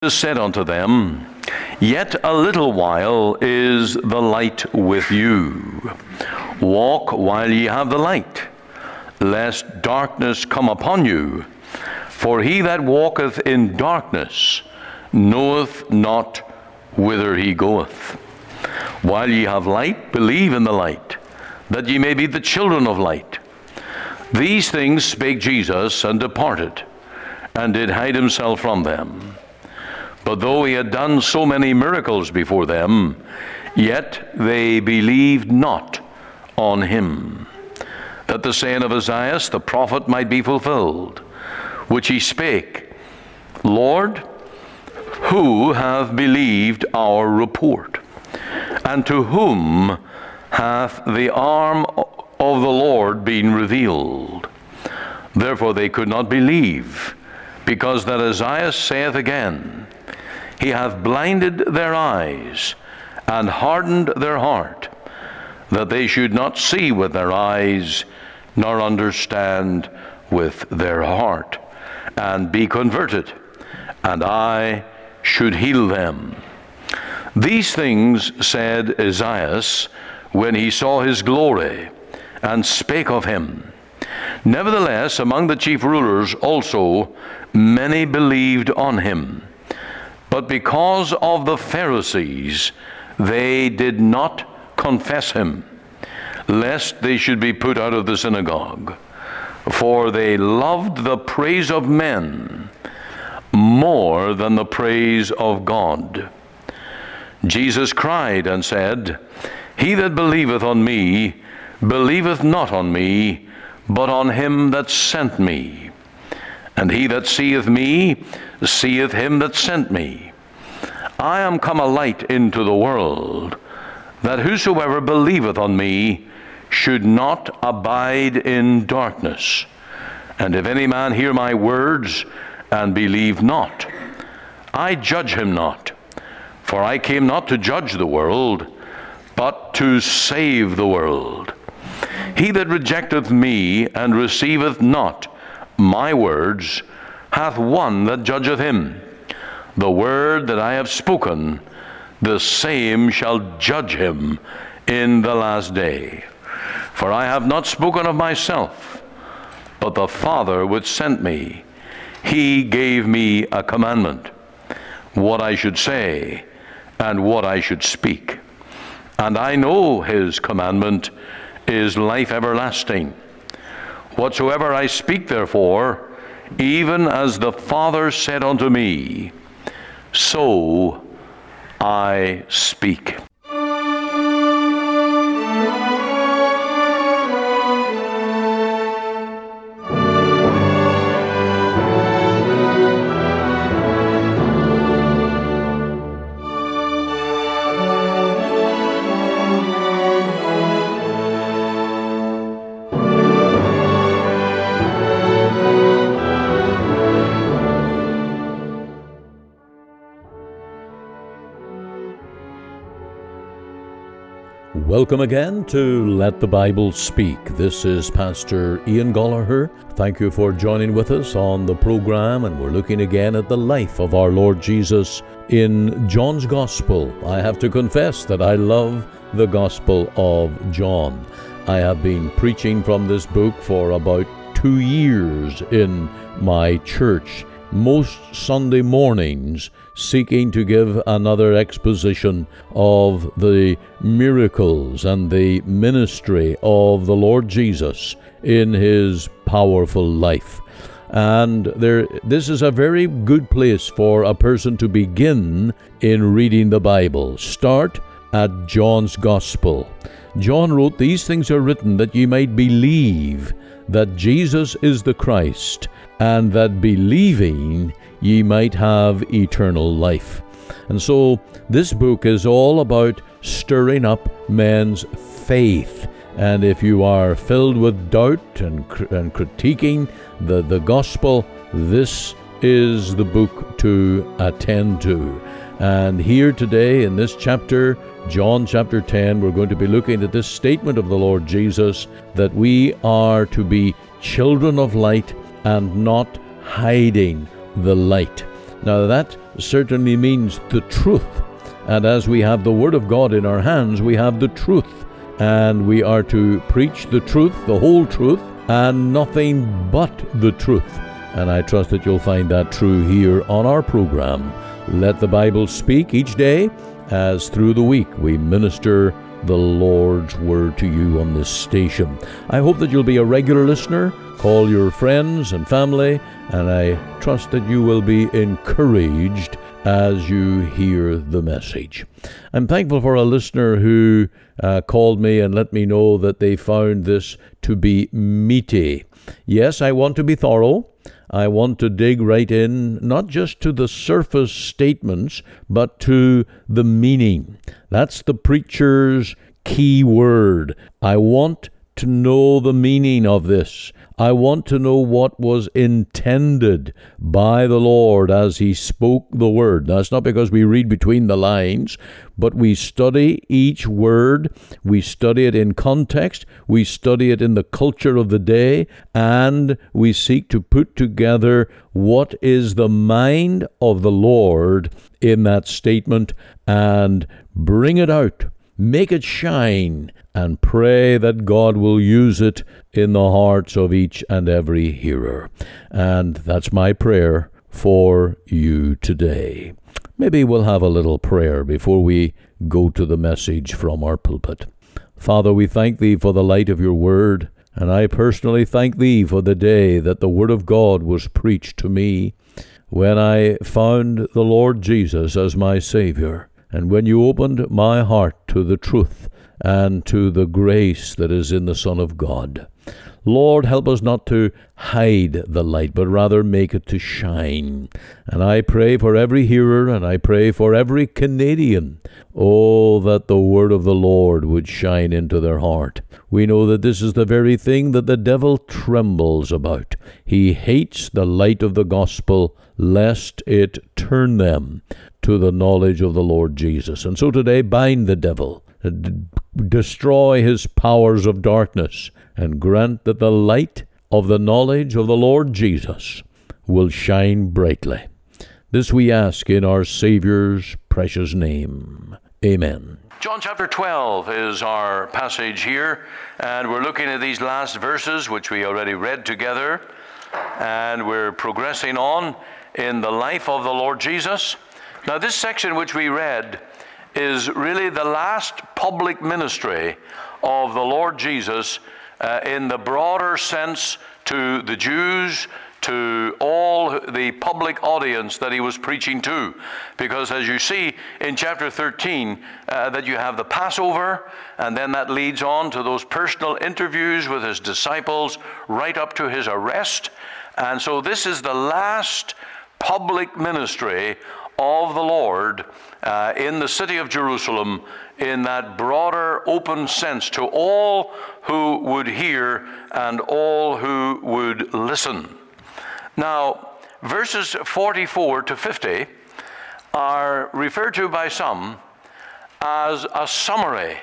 said unto them, Yet a little while is the light with you. Walk while ye have the light, lest darkness come upon you. For he that walketh in darkness knoweth not whither he goeth. While ye have light, believe in the light, that ye may be the children of light. These things spake Jesus, and departed, and did hide himself from them. But though he had done so many miracles before them, yet they believed not on him, that the saying of Isaiah the prophet might be fulfilled, which he spake, Lord, who hath believed our report? And to whom hath the arm of the Lord been revealed? Therefore they could not believe, because that Isaiah saith again, He hath blinded their eyes, and hardened their heart, that they should not see with their eyes, nor understand with their heart, and be converted, and I should heal them. These things said Isaiah when he saw his glory, and spake of him. Nevertheless, among the chief rulers also many believed on him. But because of the Pharisees, they did not confess him, lest they should be put out of the synagogue. For they loved the praise of men more than the praise of God. Jesus cried and said, He that believeth on me, believeth not on me, but on him that sent me. And he that seeth me, seeth him that sent me. I am come a light into the world, that whosoever believeth on me should not abide in darkness. And if any man hear my words, and believe not, I judge him not. For I came not to judge the world, but to save the world. He that rejecteth me, and receiveth not my words, hath one that judgeth him. The word that I have spoken, the same shall judge him in the last day. For I have not spoken of myself, but the Father which sent me, he gave me a commandment, what I should say, and what I should speak. And I know his commandment is life everlasting. Whatsoever I speak, therefore, even as the Father said unto me, so I speak. Welcome again to Let the Bible Speak. This is Pastor Ian Gollaher. Thank you for joining with us on the program, and we're looking again at the life of our Lord Jesus in John's Gospel. I have to confess that I love the Gospel of John. I have been preaching from this book for about 2 years in my church, most Sunday mornings, seeking to give another exposition of the miracles and the ministry of the Lord Jesus in his powerful life. And this is a very good place for a person to begin in reading the Bible. Start at John's Gospel. John wrote, These things are written that ye might believe that Jesus is the Christ, and that believing ye might have eternal life. And so this book is all about stirring up men's faith. And if you are filled with doubt and critiquing the gospel, this is the book to attend to. And here today in this chapter, John chapter 10, we're going to be looking at this statement of the Lord Jesus that we are to be children of light and not hiding the light. Now that certainly means the truth. And as we have the Word of God in our hands, we have the truth. And we are to preach the truth, the whole truth, and nothing but the truth. And I trust that you'll find that true here on our program. Let the Bible speak each day, as through the week we minister the Lord's Word to you on this station. I hope that you'll be a regular listener. Call your friends and family, and I trust that you will be encouraged as you hear the message. I'm thankful for a listener who called me and let me know that they found this to be meaty. Yes, I want to be thorough. I want to dig right in, not just to the surface statements, but to the meaning. That's the preacher's key word. I want to know the meaning of this. I want to know what was intended by the Lord as He spoke the Word. Now, it's not because we read between the lines, but we study each word. We study it in context. We study it in the culture of the day. And we seek to put together what is the mind of the Lord in that statement and bring it out. Make it shine, and pray that God will use it in the hearts of each and every hearer. And that's my prayer for you today. Maybe we'll have a little prayer before we go to the message from our pulpit. Father, we thank Thee for the light of Your Word, and I personally thank Thee for the day that the Word of God was preached to me when I found the Lord Jesus as my Savior. And when You opened my heart to the truth and to the grace that is in the Son of God. Lord, help us not to hide the light, but rather make it to shine. And I pray for every hearer, and I pray for every Canadian, that the word of the Lord would shine into their heart. We know that this is the very thing that the devil trembles about. He hates the light of the gospel, lest it turn them to the knowledge of the Lord Jesus. And so today, bind the devil, destroy his powers of darkness, and grant that the light of the knowledge of the Lord Jesus will shine brightly. This we ask in our Savior's precious name. Amen. John chapter 12 is our passage here, and we're looking at these last verses, which we already read together, and we're progressing on in the life of the Lord Jesus. Now, this section which we read is really the last public ministry of the Lord Jesus in the broader sense to the Jews, to all the public audience that He was preaching to. Because as you see in chapter 13, that you have the Passover, and then that leads on to those personal interviews with His disciples right up to His arrest. And so this is the last public ministry of the Lord in the city of Jerusalem in that broader, open sense to all who would hear and all who would listen. Now, verses 44 to 50 are referred to by some as a summary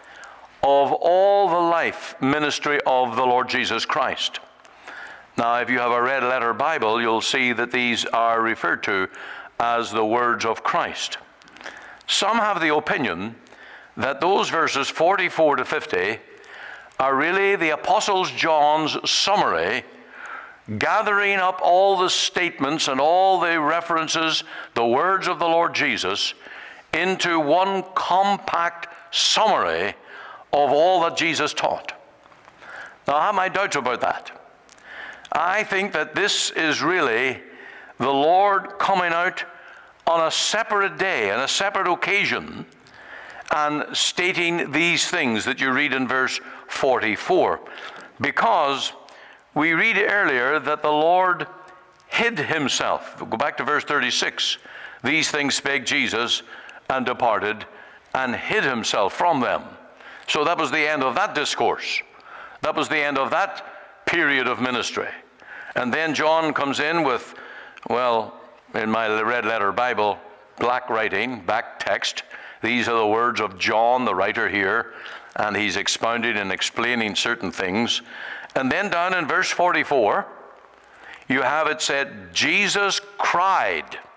of all the life ministry of the Lord Jesus Christ. Now, if you have a red letter Bible, you'll see that these are referred to as the words of Christ. Some have the opinion that those verses 44 to 50 are really the Apostle John's summary, gathering up all the statements and all the references, the words of the Lord Jesus, into one compact summary of all that Jesus taught. Now, I have my doubts about that. I think that this is really the Lord coming out on a separate day, on a separate occasion, and stating these things that you read in verse 44. Because we read earlier that the Lord hid Himself. Go back to verse 36. These things spake Jesus, and departed, and hid Himself from them. So that was the end of that discourse. That was the end of that period of ministry. And then John comes in with, well, in my red letter Bible, black writing, back text. These are the words of John, the writer here, and he's expounding and explaining certain things. And then down in verse 44, you have it said, Jesus cried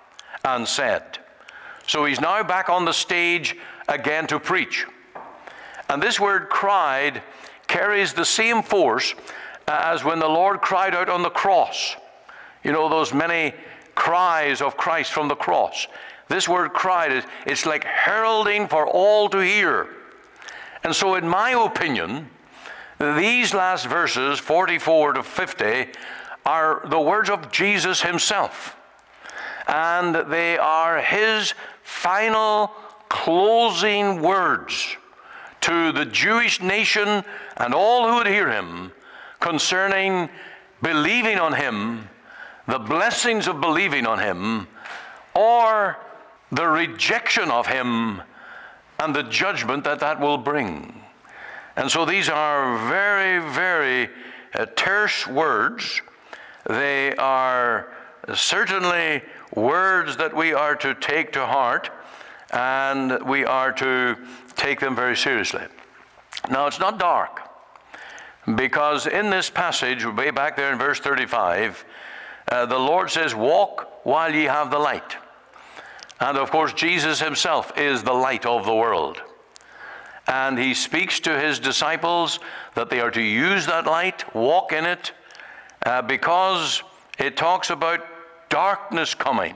and said. So he's now back on the stage again to preach. And this word cried carries the same force as when the Lord cried out on the cross. You know, those many cries of Christ from the cross. This word cried, it's like heralding for all to hear. And so in my opinion, these last verses, 44 to 50, are the words of Jesus himself. And they are his final closing words to the Jewish nation and all who would hear him concerning believing on him, the blessings of believing on him, or the rejection of him and the judgment that that will bring. And so these are very, very terse words. They are certainly words that we are to take to heart, and we are to take them very seriously. Now, it's not dark, because in this passage, way back there in verse 35, the Lord says, walk while ye have the light. And of course, Jesus himself is the light of the world. And he speaks to his disciples that they are to use that light, walk in it, because it talks about darkness coming,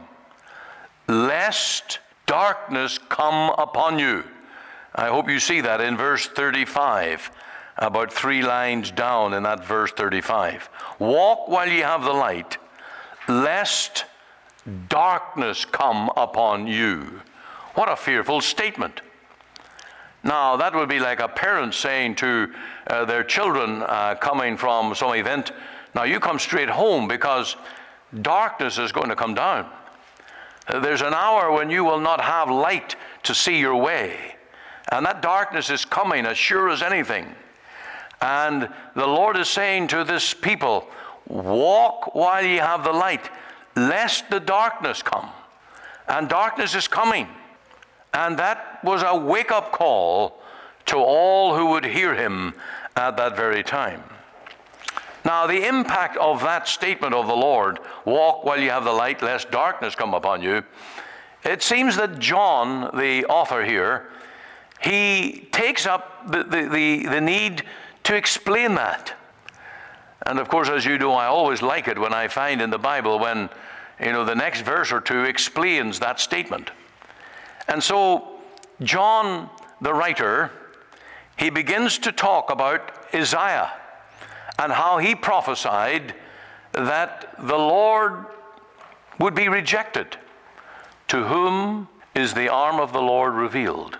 lest darkness come upon you. I hope you see that in verse 35, about 3 lines down in that verse 35. Walk while ye have the light, lest darkness come upon you. What a fearful statement. Now, that would be like a parent saying to their children coming from some event, now you come straight home because darkness is going to come down. There's an hour when you will not have light to see your way. And that darkness is coming as sure as anything. And the Lord is saying to this people, walk while ye have the light, lest the darkness come. And darkness is coming. And that was a wake-up call to all who would hear him at that very time. Now, the impact of that statement of the Lord, walk while you have the light, lest darkness come upon you, it seems that John, the author here, he takes up the need to explain that. And of course, as you know, I always like it when I find in the Bible when, the next verse or two explains that statement. And so, John, the writer, he begins to talk about Isaiah and how he prophesied that the Lord would be rejected. To whom is the arm of the Lord revealed?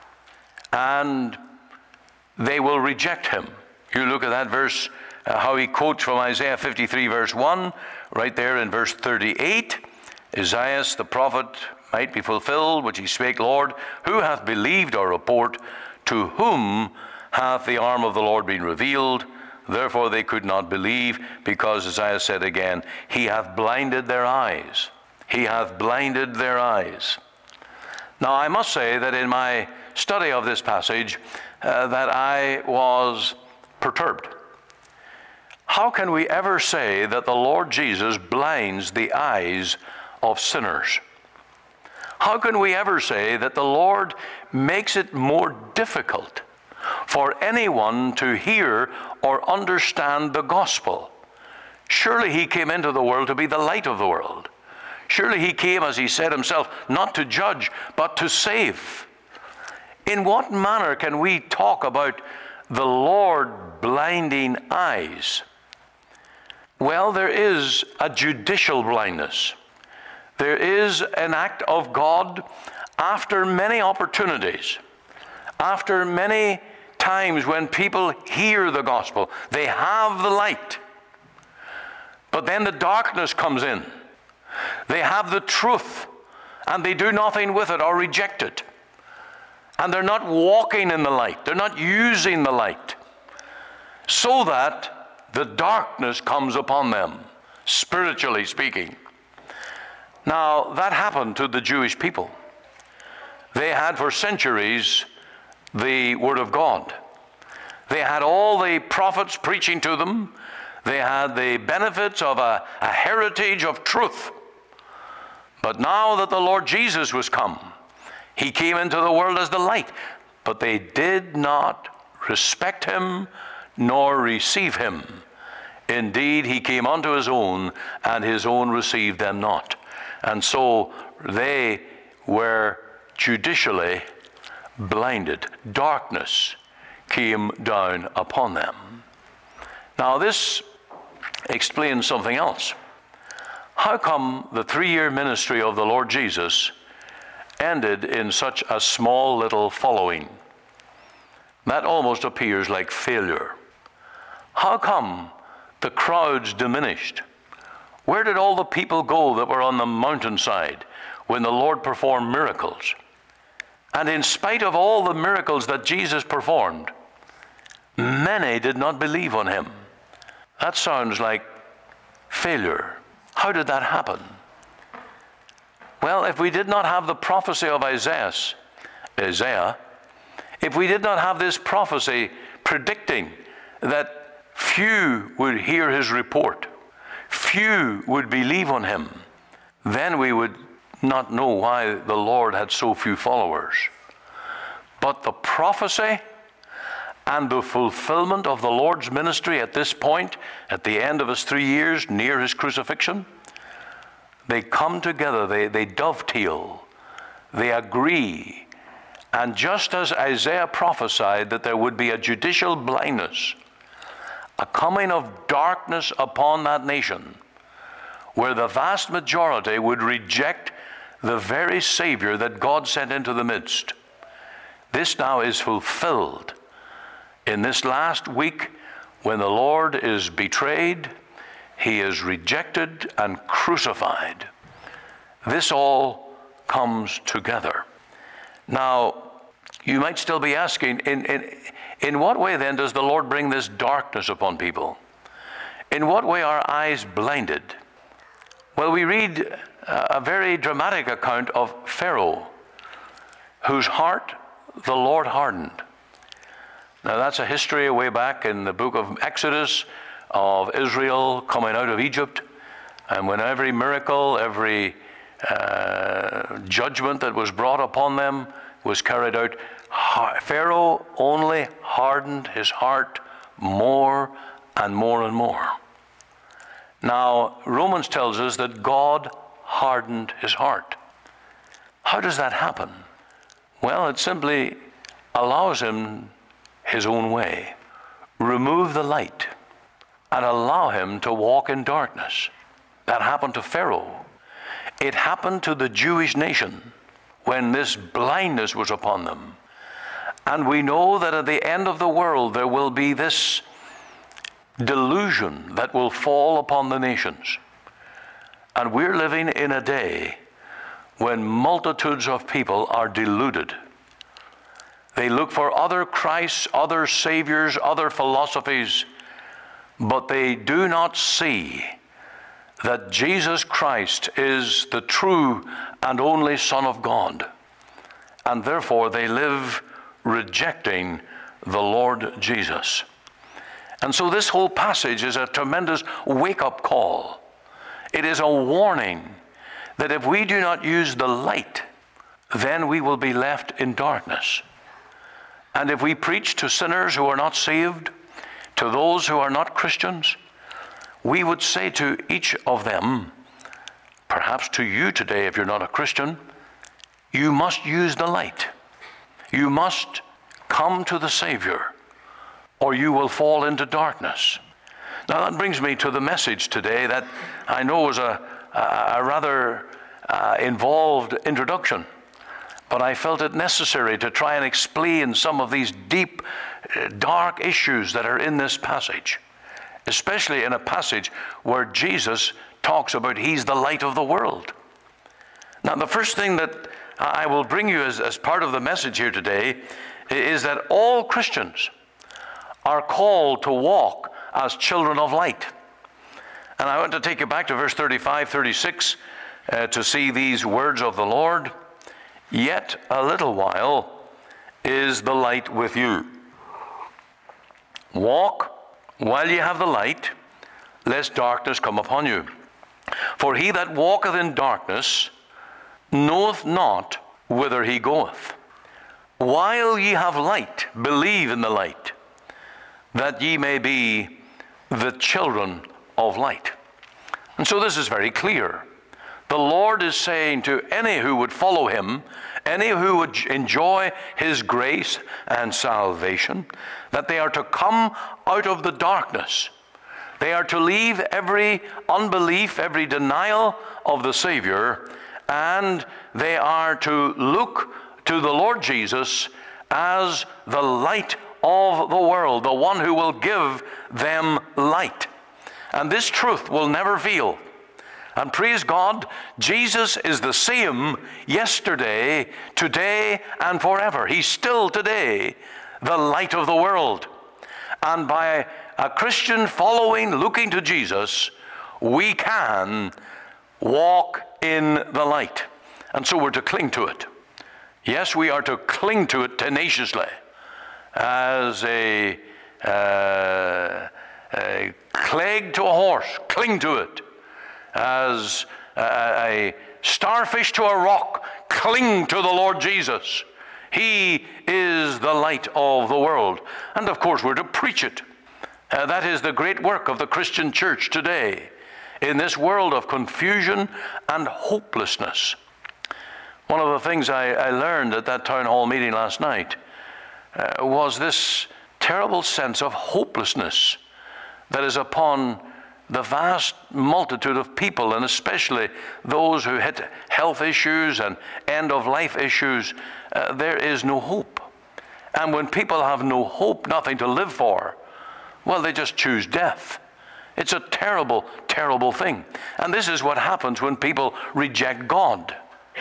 And they will reject him. You look at that verse, how he quotes from Isaiah 53 verse 1, right there in verse 38. Isaiah the prophet might be fulfilled, which he spake, Lord, who hath believed our report? To whom hath the arm of the Lord been revealed? Therefore they could not believe, because Isaiah said again, he hath blinded their eyes. He hath blinded their eyes. Now I must say that in my study of this passage, that I was perturbed. How can we ever say that the Lord Jesus blinds the eyes of sinners? How can we ever say that the Lord makes it more difficult for anyone to hear or understand the gospel? Surely he came into the world to be the light of the world. Surely he came, as he said himself, not to judge, but to save. In what manner can we talk about the Lord blinding eyes? Well, there is a judicial blindness. There is an act of God after many opportunities, after many times when people hear the gospel, they have the light, but then the darkness comes in. They have the truth, and they do nothing with it or reject it. And they're not walking in the light. They're not using the light, so that the darkness comes upon them, spiritually speaking. Now, that happened to the Jewish people. They had for centuries the Word of God. They had all the prophets preaching to them. They had the benefits of a heritage of truth. But now that the Lord Jesus was come, he came into the world as the light, but they did not respect him nor receive him. Indeed, he came unto his own, and his own received them not. And so they were judicially blinded. Darkness came down upon them. Now this explains something else. How come the 3-year ministry of the Lord Jesus ended in such a small little following? That almost appears like failure. How come the crowds diminished? Where did all the people go that were on the mountainside when the Lord performed miracles? And in spite of all the miracles that Jesus performed, many did not believe on him. That sounds like failure. How did that happen? Well, if we did not have the prophecy of Isaiah, if we did not have this prophecy predicting that few would hear his report, few would believe on him, then we would not know why the Lord had so few followers. But the prophecy and the fulfillment of the Lord's ministry at this point, at the end of his 3 years, near his crucifixion, they come together, they dovetail, they agree. And just as Isaiah prophesied that there would be a judicial blindness, a coming of darkness upon that nation, where the vast majority would reject the very Savior that God sent into the midst, this now is fulfilled in this last week when the Lord is betrayed, he is rejected and crucified. This all comes together. Now, you might still be asking, in what way then does the Lord bring this darkness upon people? In what way are eyes blinded? Well, we read a very dramatic account of Pharaoh, whose heart the Lord hardened. Now that's a history way back in the book of Exodus of Israel coming out of Egypt, and when every miracle, every judgment that was brought upon them was carried out, Pharaoh only hardened his heart more and more and more. Now Romans tells us that God hardened his heart. How does that happen? Well, it simply allows him his own way. Remove the light and allow him to walk in darkness. That happened to Pharaoh. It happened to the Jewish nation when this blindness was upon them. And we know that at the end of the world there will be this delusion that will fall upon the nations. And we're living in a day when multitudes of people are deluded. They look for other Christs, other saviors, other philosophies, but they do not see that Jesus Christ is the true and only Son of God. And therefore they live rejecting the Lord Jesus. And so this whole passage is a tremendous wake-up call. It is a warning that if we do not use the light, then we will be left in darkness. And if we preach to sinners who are not saved, to those who are not Christians, we would say to each of them, perhaps to you today if you're not a Christian, you must use the light. You must come to the Savior, or you will fall into darkness. Now that brings me to the message today that I know was a rather involved introduction, but I felt it necessary to try and explain some of these deep, dark issues that are in this passage, especially in a passage where Jesus talks about he's the light of the world. Now the first thing that I will bring you as part of the message here today is that all Christians are called to walk as children of light. And I want to take you back to verse 35, 36 to see these words of the Lord. Yet a little while is the light with you. Walk while ye have the light, lest darkness come upon you. For he that walketh in darkness knoweth not whither he goeth. While ye have light, believe in the light, that ye may be the children of light. And so this is very clear. The Lord is saying to any who would follow him, any who would enjoy his grace and salvation, that they are to come out of the darkness. They are to leave every unbelief, every denial of the Savior, and they are to look to the Lord Jesus as the light of the world, the one who will give them light. And this truth will never fail. And praise God, Jesus is the same yesterday, today, and forever. He's still today the light of the world. And by a Christian following, looking to Jesus, we can walk in the light. And so we're to cling to it. Yes, we are to cling to it tenaciously as a cleg to a horse. Cling to it. As a starfish to a rock, cling to the Lord Jesus. He is the light of the world. And of course we're to preach it. That is the great work of the Christian church today in this world of confusion and hopelessness. One of the things I learned at that town hall meeting last night was this terrible sense of hopelessness that is upon the vast multitude of people, and especially those who hit health issues and end-of-life issues. There is no hope. And when people have no hope, nothing to live for, well, they just choose death. It's a terrible, terrible thing. And this is what happens when people reject God.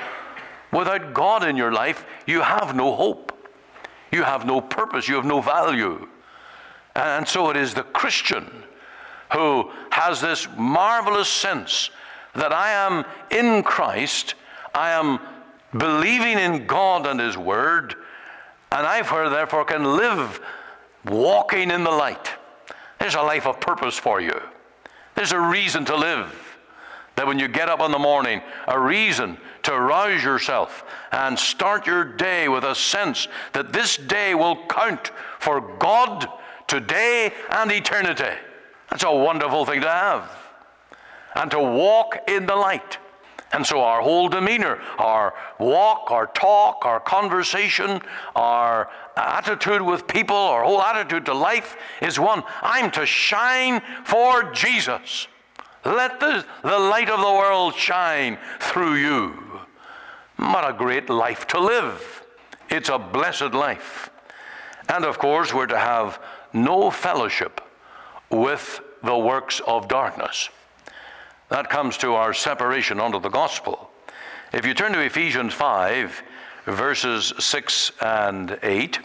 Without God in your life, you have no hope. You have no purpose. You have no value. And so it is the Christian who has this marvelous sense that I am in Christ, I am believing in God and his word, and I therefore can live walking in the light. There's a life of purpose for you. There's a reason to live. That when you get up in the morning, a reason to rouse yourself and start your day with a sense that this day will count for God today and eternity. That's a wonderful thing to have. And to walk in the light. And so our whole demeanor, our walk, our talk, our conversation, our attitude with people, our whole attitude to life is one. I'm to shine for Jesus. Let the light of the world shine through you. What a great life to live. It's a blessed life. And of course, we're to have no fellowship with the works of darkness. That comes to our separation under the gospel. If you turn to Ephesians 5, verses 6 and 8,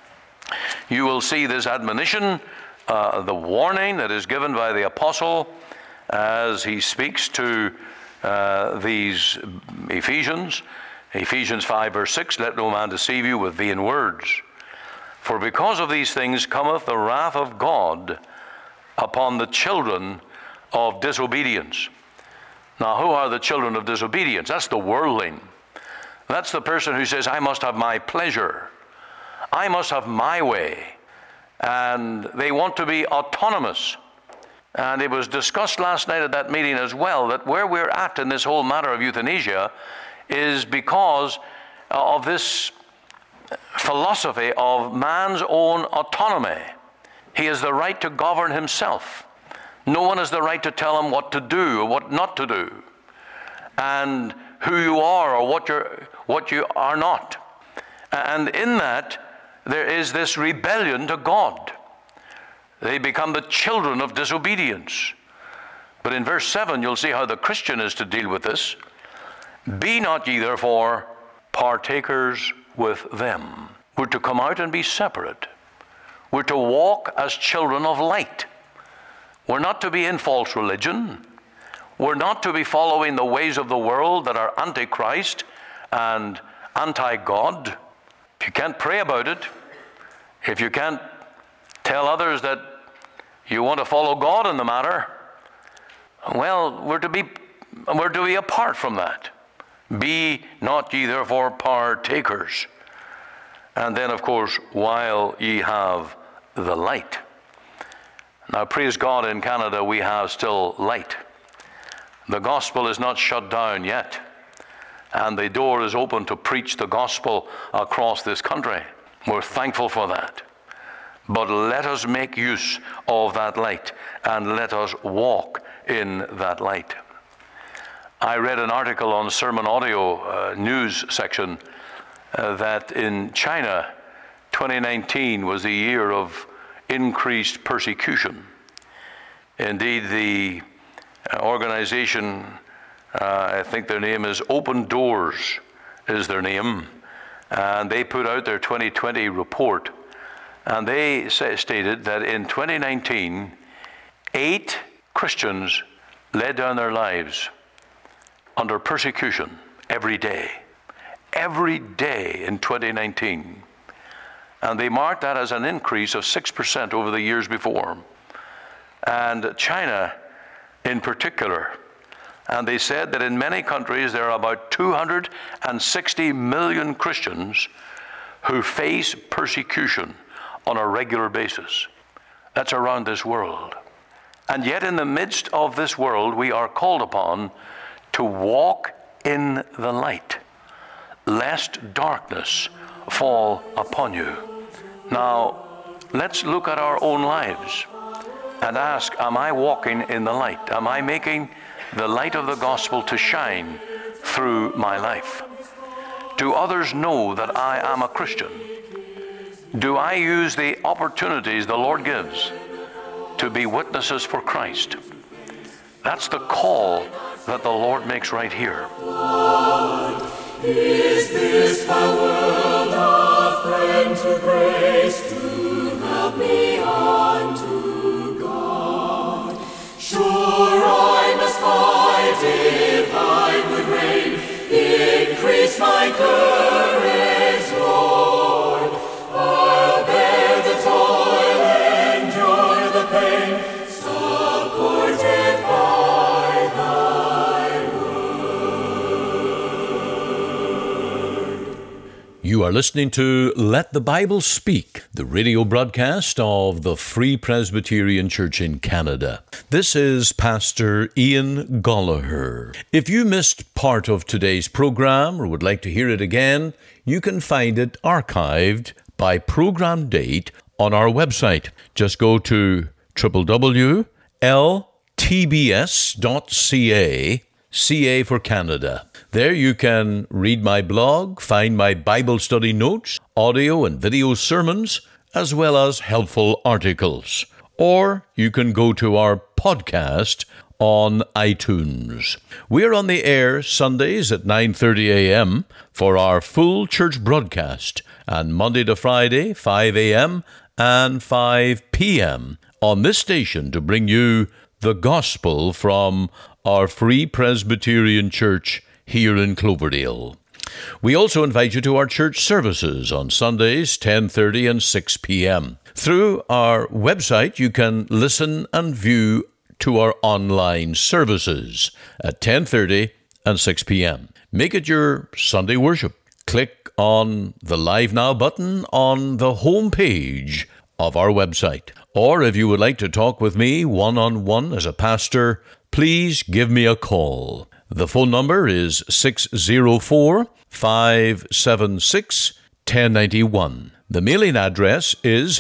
you will see this admonition, the warning that is given by the apostle as he speaks to these Ephesians. Ephesians 5, verse 6, let no man deceive you with vain words. For because of these things cometh the wrath of God upon the children of disobedience. Now, who are the children of disobedience? That's the worldling. That's the person who says, I must have my pleasure. I must have my way. And they want to be autonomous. And it was discussed last night at that meeting as well, that where we're at in this whole matter of euthanasia is because of this philosophy of man's own autonomy. He has the right to govern himself. No one has the right to tell him what to do or what not to do, and who you are or what you are not. And in that, there is this rebellion to God. They become the children of disobedience. But in verse 7, you'll see how the Christian is to deal with this. Be not ye therefore partakers with them. We're to come out and be separate. We're to walk as children of light. We're not to be in false religion. We're not to be following the ways of the world that are anti-Christ and anti-God. If you can't pray about it, if you can't tell others that you want to follow God in the matter, well, we're to be apart from that. Be not ye therefore partakers. And then, of course, while ye have the light. Now, praise God, in Canada we have still light. The gospel is not shut down yet, and the door is open to preach the gospel across this country. We're thankful for that. But let us make use of that light, and let us walk in that light. I read an article on Sermon Audio news section that in China, 2019 was a year of increased persecution. Indeed, the organization, I think their name is Open Doors, is their name, and they put out their 2020 report, and they stated that in 2019, 8 Christians laid down their lives under persecution every day in 2019. And they marked that as an increase of 6% over the years before. And China in particular. And they said that in many countries there are about 260 million Christians who face persecution on a regular basis. That's around this world. And yet in the midst of this world, we are called upon to walk in the light, lest darkness fall upon you. Now, let's look at our own lives and ask, am I walking in the light? Am I making the light of the gospel to shine through my life? Do others know that I am a Christian? Do I use the opportunities the Lord gives to be witnesses for Christ? That's the call that the Lord makes right here. Lord, is this my world a friend to grace, to help me on to God? Sure, I must fight if I would reign. Increase my courage, Lord. I'll bear the toil, endure the pain, supported by thy word. You are listening to Let the Bible Speak, the radio broadcast of the Free Presbyterian Church in Canada. This is Pastor Ian Gollaher. If you missed part of today's program or would like to hear it again, you can find it archived by program date on our website. Just go to www.ltbs.ca, CA for Canada. There you can read my blog, find my Bible study notes, audio and video sermons, as well as helpful articles. Or you can go to our podcast on iTunes. We are on the air Sundays at 9:30 a.m. for our full church broadcast, and Monday to Friday, 5 a.m. and 5 p.m. on this station to bring you the gospel from our Free Presbyterian Church here in Cloverdale. We also invite you to our church services on Sundays, 10:30 and 6 p.m. Through our website, you can listen and view to our online services at 10:30 and 6 p.m. Make it your Sunday worship. Click on the Live Now button on the home page of our website. Or if you would like to talk with me one-on-one as a pastor, please give me a call. The phone number is 604-576-1091. The mailing address is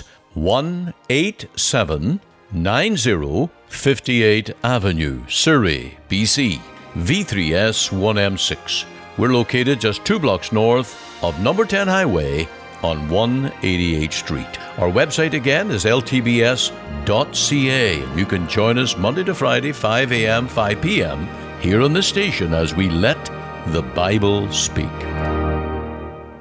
18790 58 Avenue, Surrey, BC, V3S 1M6. We're located just 2 blocks north of number 10 Highway on 188th Street. Our website again is ltbs.ca. You can join us Monday to Friday, 5 a.m., 5 p.m. here on this station as we let the Bible speak.